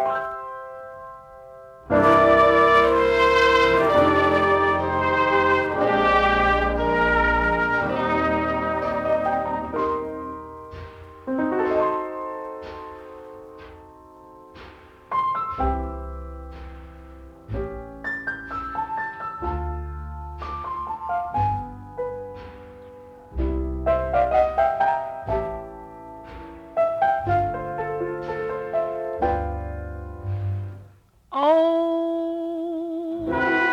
Oh,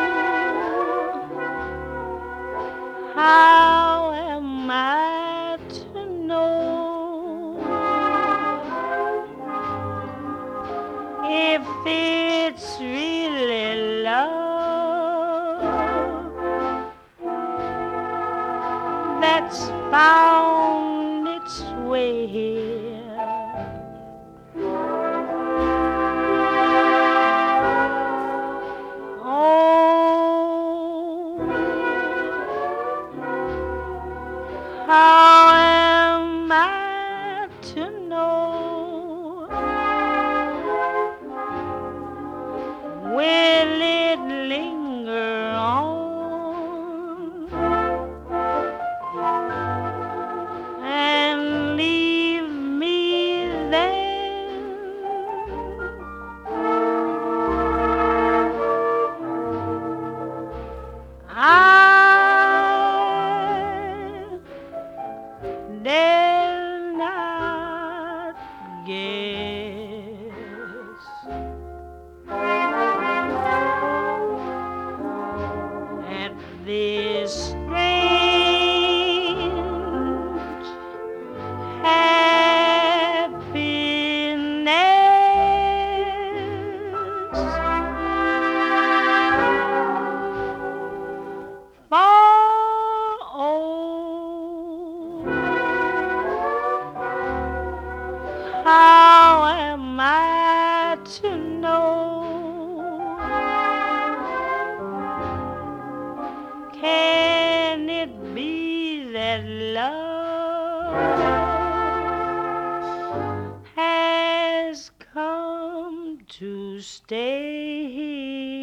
how am I to know if it's really love that's found its way here? Oh, how am I to know? Will it linger on and leave me then? I dare not guess at this strange happiness. For oh, how am I to know? Can it be that love has come to stay?